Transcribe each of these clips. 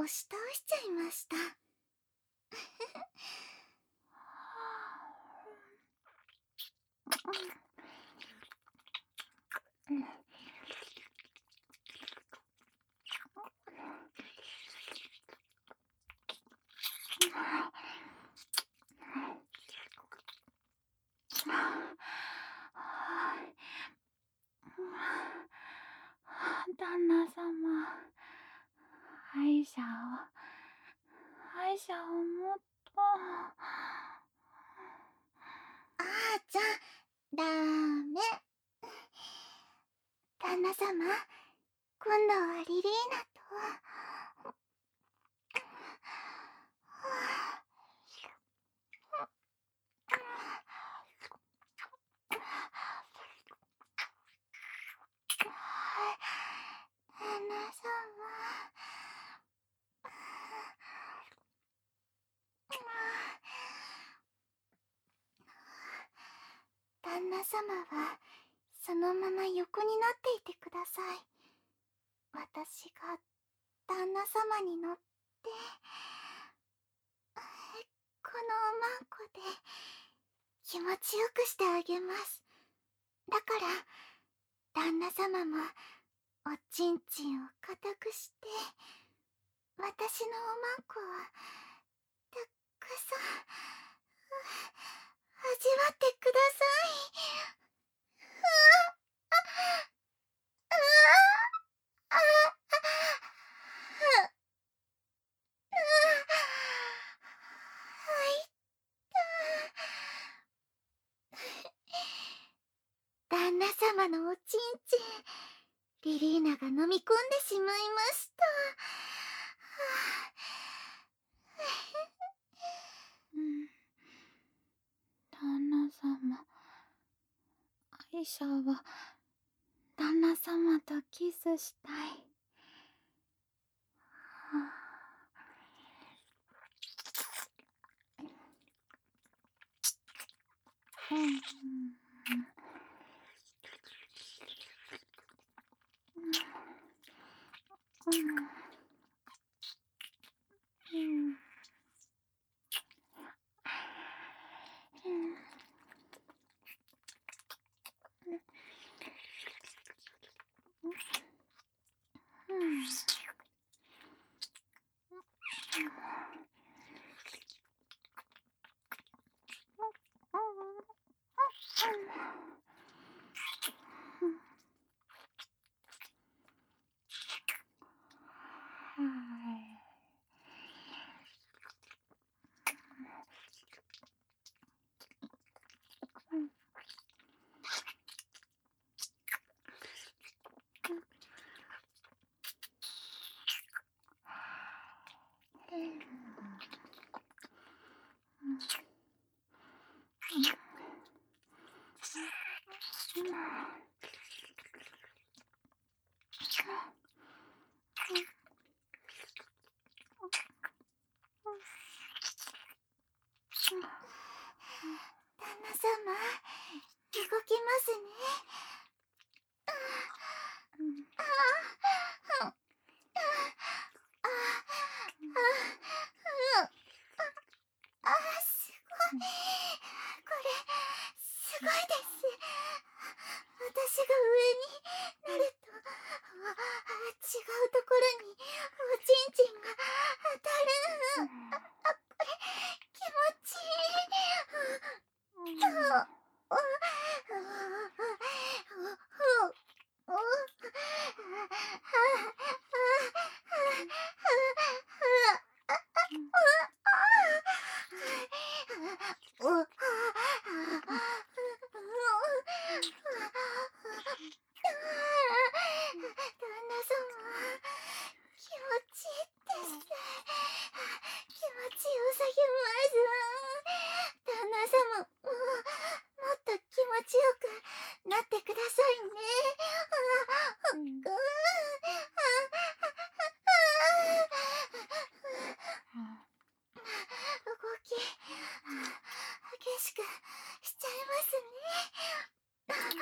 押し倒しちゃいました。旦那様、歯医者をもっと。あーちゃん、ダメ。旦那様、今度はリリーナと。旦那様。旦那様はそのまま横になっていてください。私が旦那様に乗って、このおまんこで気持ちよくしてあげます。だから旦那様もおちんちんを固くして、私のおまんこをたくさん味わってください。旦那様のおちんちん、リリーナが飲み込んでしまいました。旦那様、アイシャは旦那様とキスしたい。旦那様、動きますね。すごい。これ、すごいです。私が上になると、違うところにおちんちんが当たる。これ、気持ちいい。旦那様、気持ちいいです。気持ちよさげます。旦那様、もっと気持ちよくなってくださいね。動き、激しくしちゃいますね。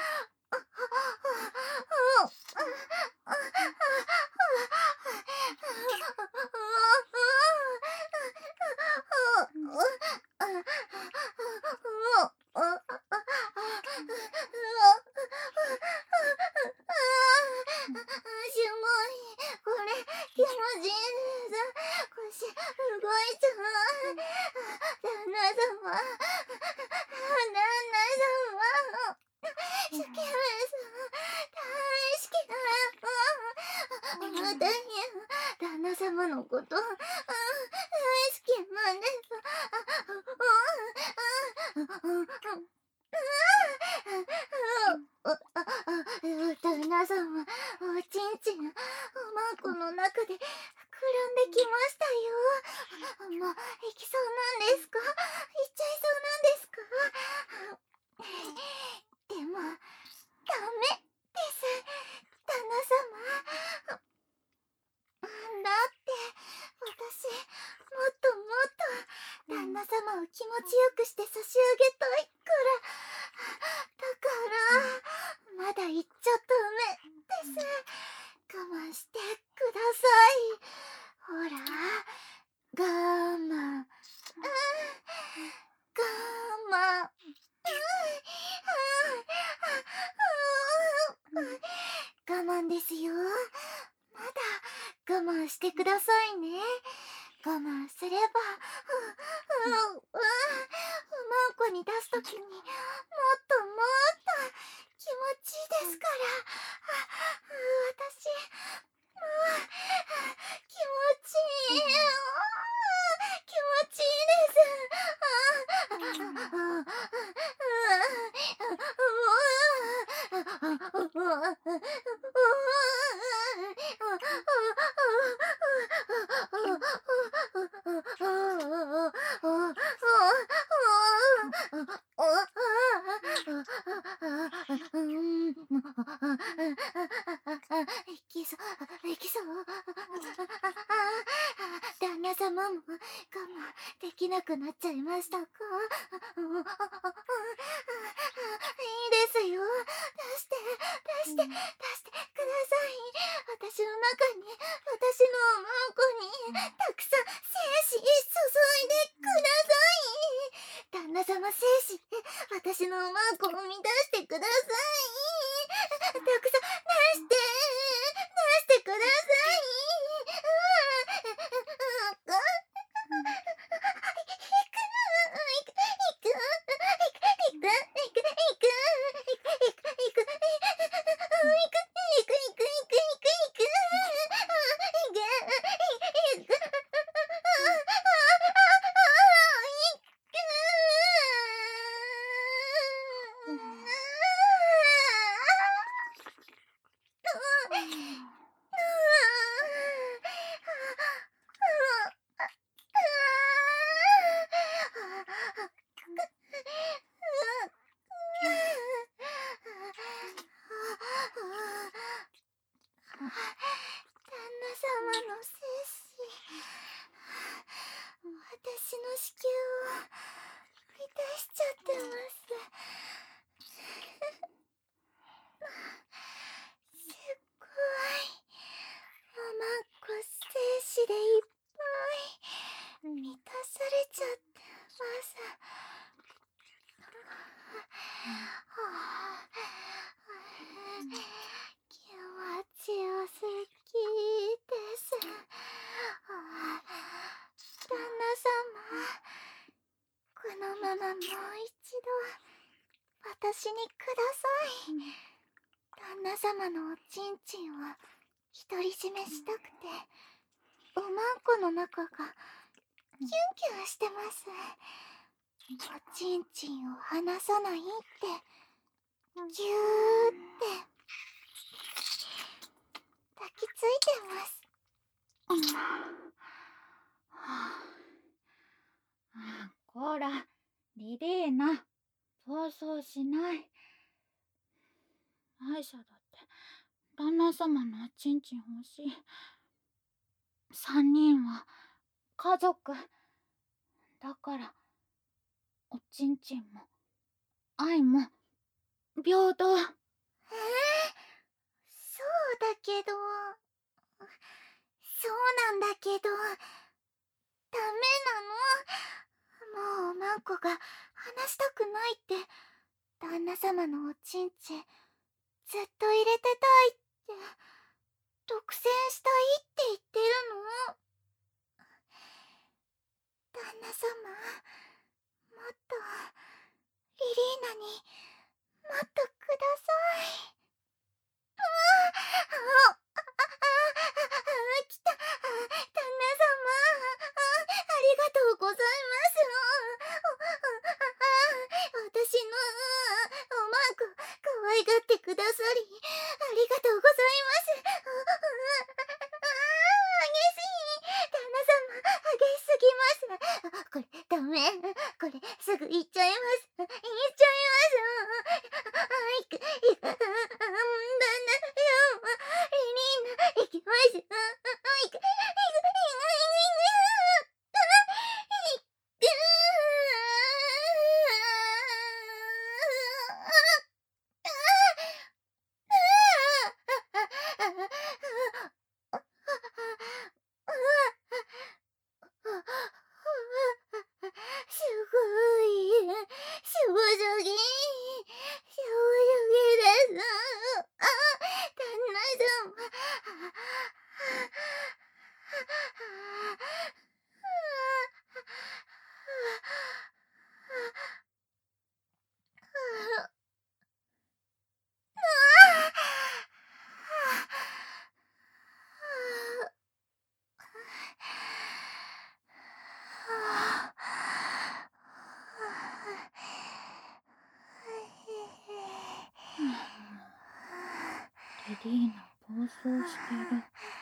スケベさん大好きだよ。大変旦那様のこと大好きなんです。旦那様、おちんちんおまんこの中でくるんできましたよ。もういきそうなんですか？いっちゃいそうなんですか？でもダメです、旦那様。だって私もっともっと旦那様を気持ちよくして差し上げたいから。だからまだ言っちゃダメです。我慢してください。ほら我慢、我慢、我慢ですよ。まだ我慢してくださいね。我慢すればおまんこに出すときにもっともっと気持ちいいですから。私気持ちいい、気持ちいいです。いきそう、いきそう。旦那様も我慢できなくなっちゃいましたか？いいですよ。出して、出して、出してください。私の中に、私のおまんこに、たくさん精子注いでください。旦那様精子、私のおまんこを満たしてください。たくさん出して、出してくださ旦那様の精子、私の子宮を満たしちゃってます。すっごいおまんこ精子でいっぱい満たされちゃってます。気持ちよすぎです。旦那様、このままもう一度私にください。旦那様のおちんちんを独り占めしたくて、おまんこの中がキュンキュンしてます。おちんちんを離さないって、ぎゅーって抱きついてます。 こら、リリーナ、そうしない。アイシャだって旦那様のおちんちん欲しい。3人は家族だから、おちんちんも愛も平等。 そうだけど、そうなんだけど、ダメなの。もうおまんこが離したくないって、旦那様のおちんちんずっと入れてたいって、独占したいって言ってるの。旦那様、もっとリリーナにっとください。来た。旦那様。ありがとうございます。私のおまんこ可愛がってくださりありがとうございます。激しい。旦那様激しすぎます。これダメ。これすぐ行っちゃいます。行っちゃいます。旦那様リリーナ行きます。すごい。正直。正直です。旦那様。 レディーナ暴走してる。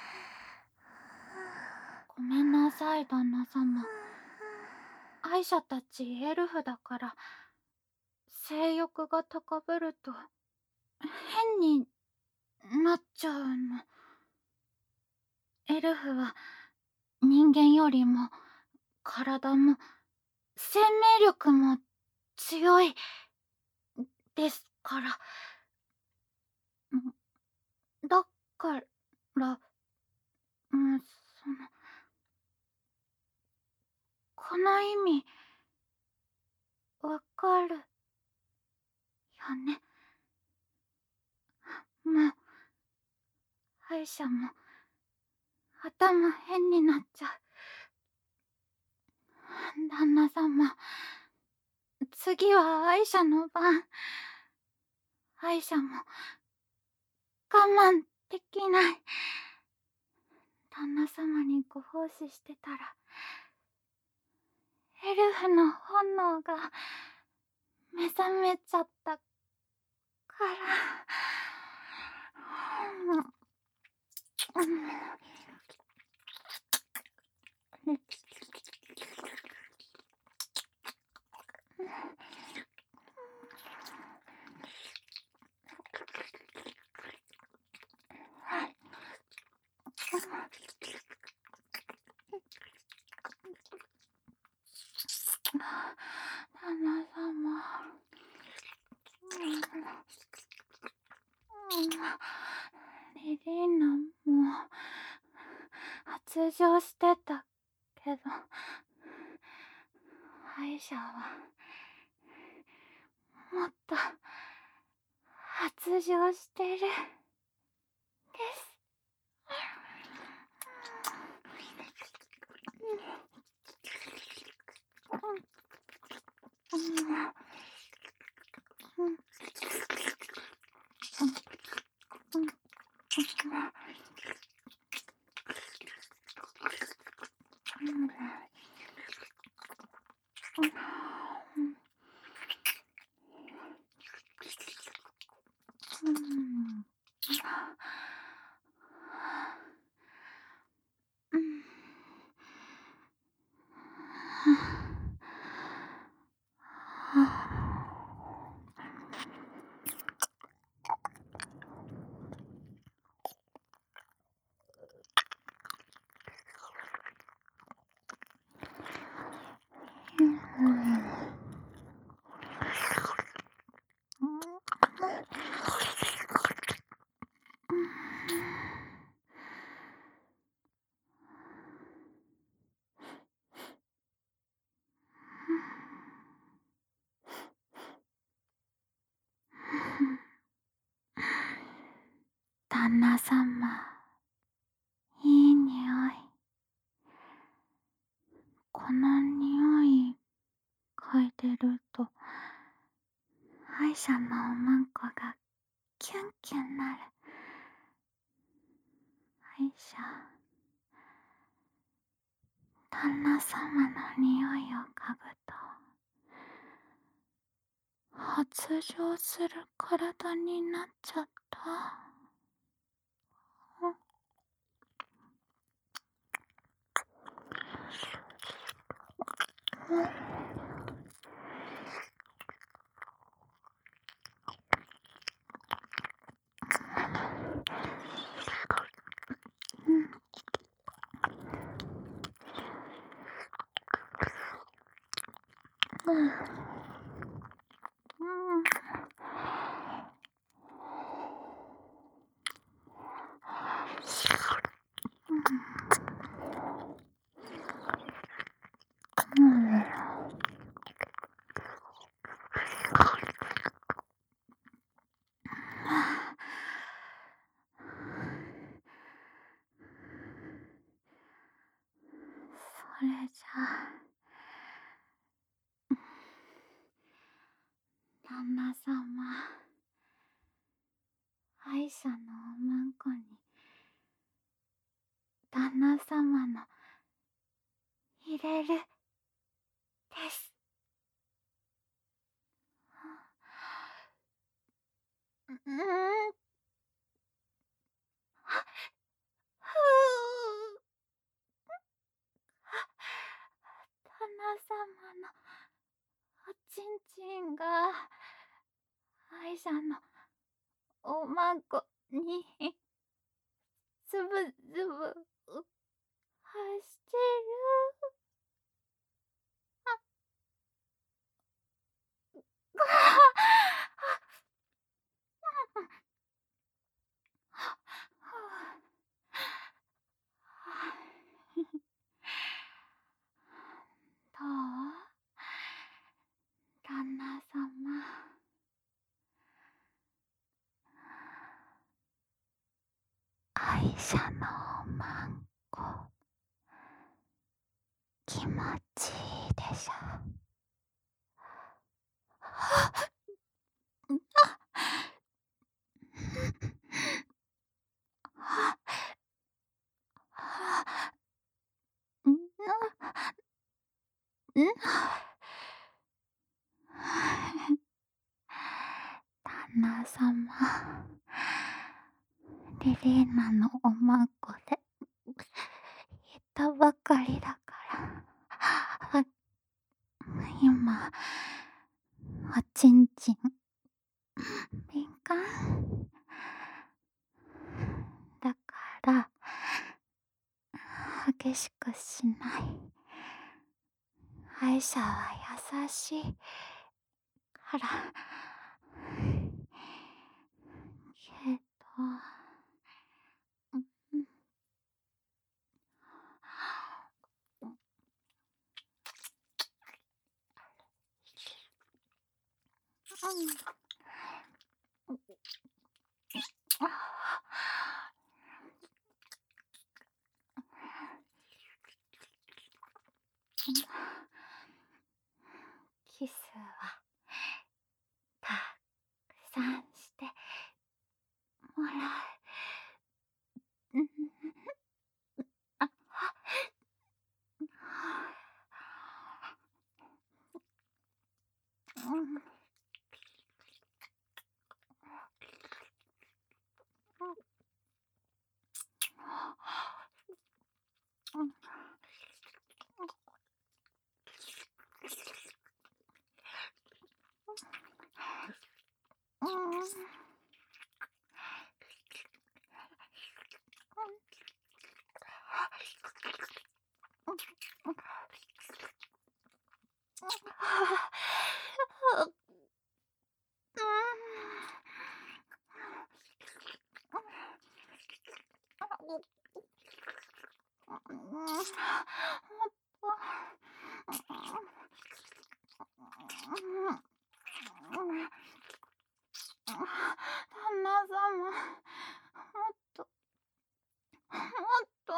ごめんなさい、旦那様。アイシャたちエルフだから性欲が高ぶると変になっちゃうの。エルフは人間よりも体も生命力も強いですから。だから、この意味わかるよね。もう歯医者も頭変になっちゃう。旦那様、次は歯医者の番。歯医者も我慢できない。旦那様にご奉仕してたらエルフの本能が目覚めちゃったから。旦那様。リリーナも発情してたけど、歯医者はもっと発情してるです。旦那様、いい匂い。この匂い嗅いでると歯医者のおまんこがキュンキュンなる。歯医者、旦那様の匂いを嗅ぐと発情する体になっちゃった。それじゃあ、旦那様、歯医者のおまんこに旦那様の入れるです。ふう。旦那様のおちんちんが歯医者のおまんこにつぶつぶしてる。どう？旦那様。歯医者のおまんこ、気持ちいいでしょ。旦那様、リリーナのおまんこでいたばかりだから今おちんちん敏感だから激しくしない。歯医者は優しいからけど、キスはたくさんしてもらう。旦那様、もっともっと。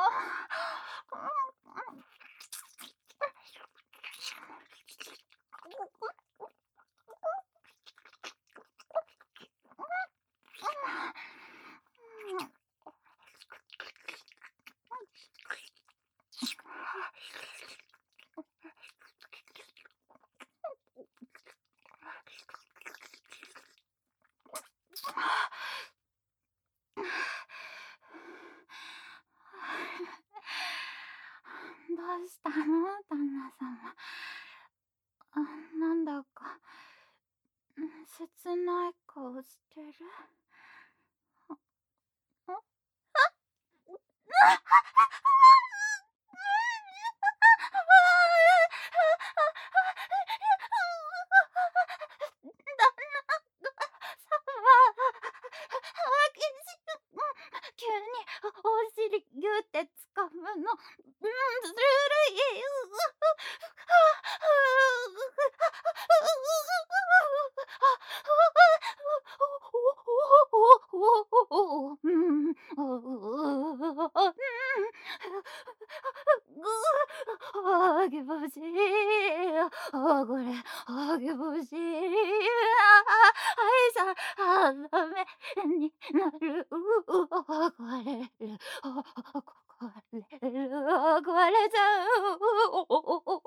うしたの旦那様。なんだか、切ない顔してる。急にお尻ギュって掴むの、ずるい。あげぼしこれげぼしはいさダメになる壊れる壊れちゃう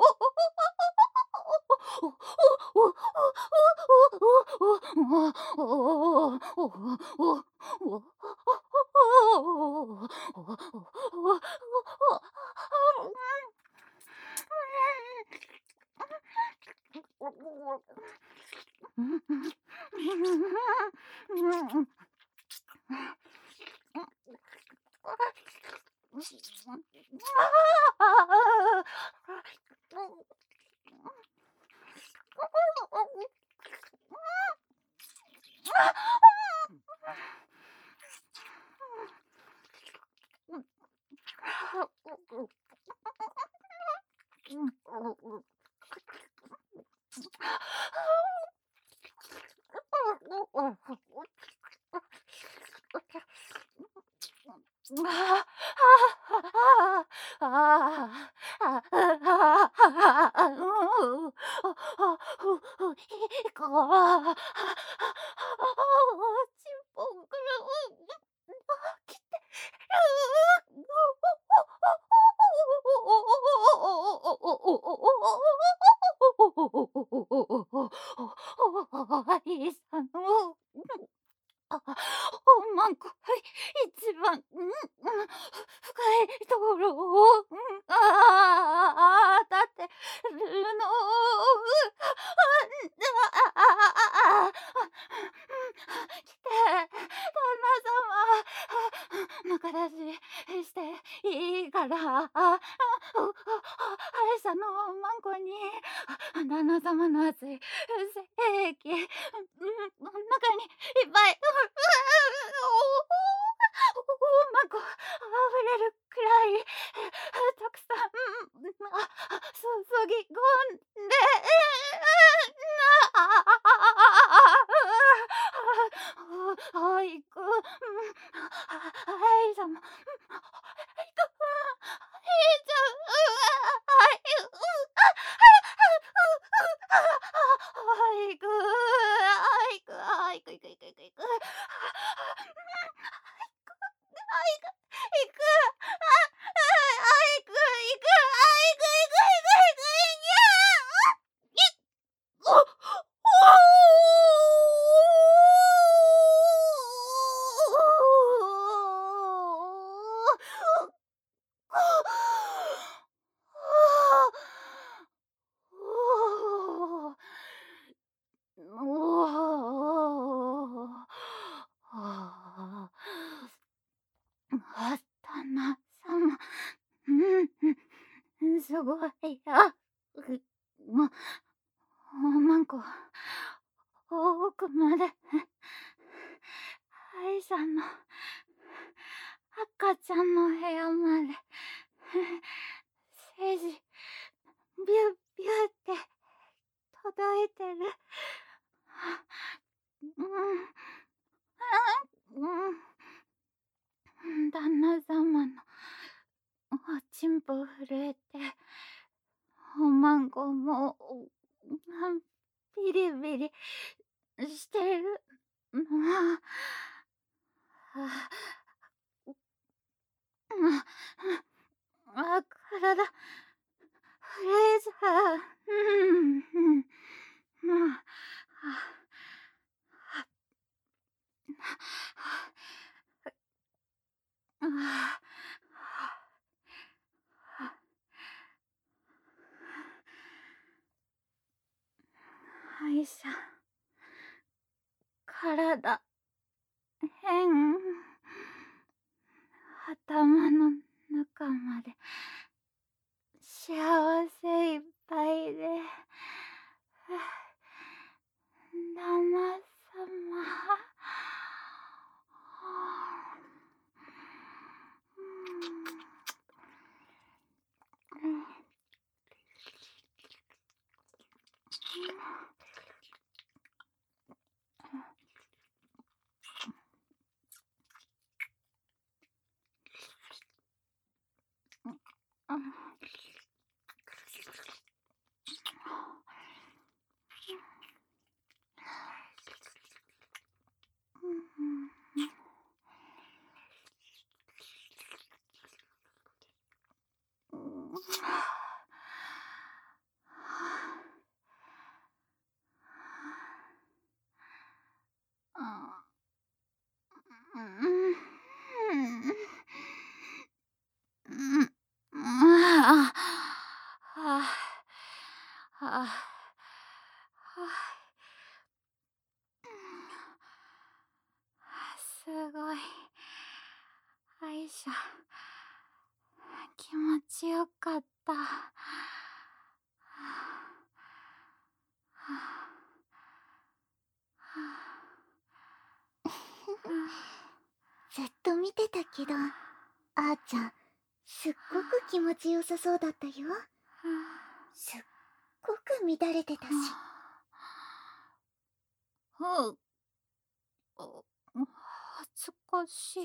いいさのまんこ一番、深いところを、当たってるの。来て、旦那様、仲出ししていいから、歯医者のまんこに、旦那様の熱い精液、中にいっぱい、まんこ溢れるくらい、たくさん、注ぎ込んで、はいく、はいさま、はいく、はいちゃん、はい、はいく、はいく、はいく、いくいくいくいく。はいく、いく、いく、いく、いく、いく、いく、いく、いく、旦那様、すごいや。まんこ、奥まで、歯医者の赤ちゃんの部屋まで、生児、ビュービューって届いてる。旦那様のおちんぽ震えて、おまんこもビリビリしてるの。体震えちゃう。 変。頭の中まで幸せいっぱいで、旦那様。すごい。よいしょ。気持ちよかった。 ずっと見てたけど、あーちゃん、すっごく気持ちよさそうだったよ。すっごく乱れてたし。 恥ずかしい。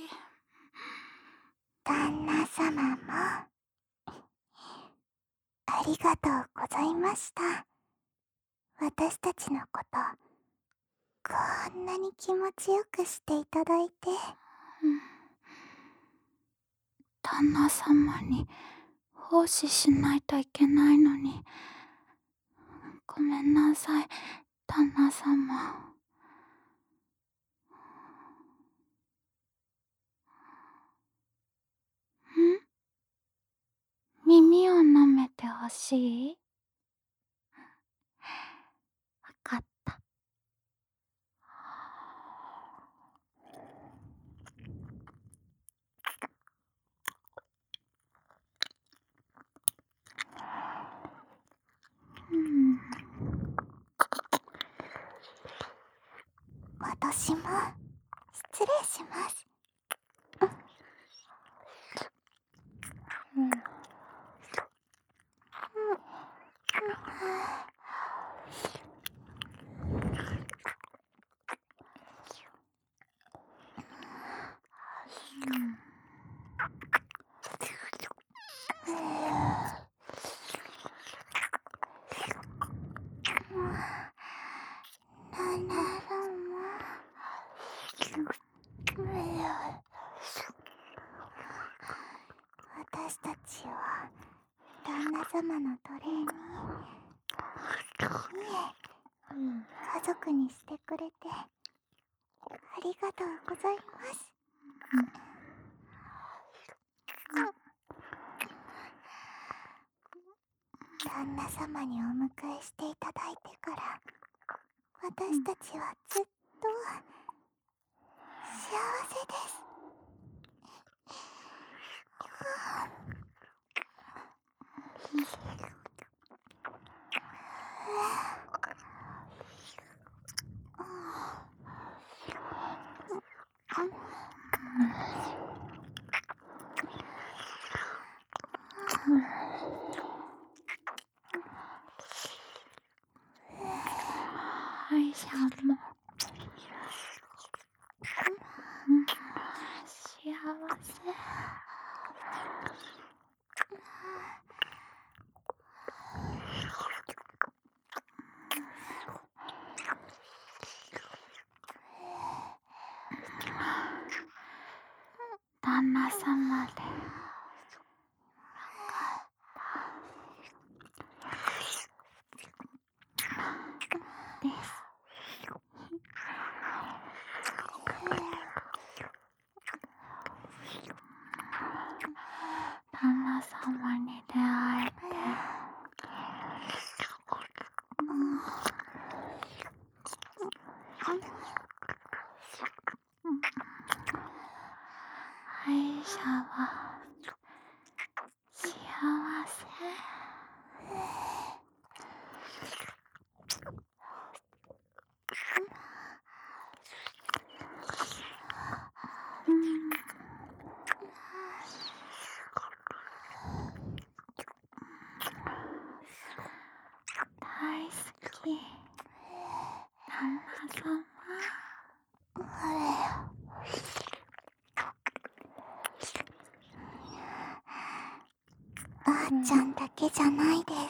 旦那様も、ありがとうございました。私たちのこと、こんなに気持ちよくしていただいて。 旦那様に奉仕しないといけないのに、ごめんなさい、旦那様。耳を舐めてほしい？わかった。 私も失礼します。私たちは旦那様の奴隷に、いえ、家族にしてくれてありがとうございます。旦那様にお迎えしていただいてから私たちはずっと幸せです。 はいしゃも。幸せ。旦那様でです。旦那様に出会えて者は幸せ。大好き、旦那様。 あーちゃんだけじゃないです。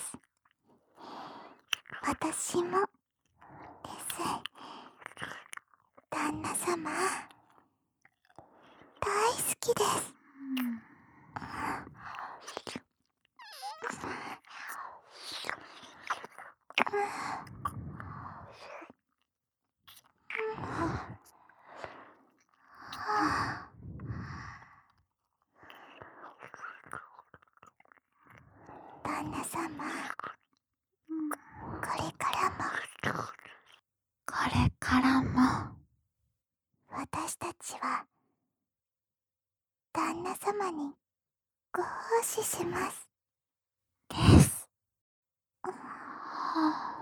私もです。旦那様、大好きです。旦那様、これからも私たちは旦那様にご奉仕します。 です。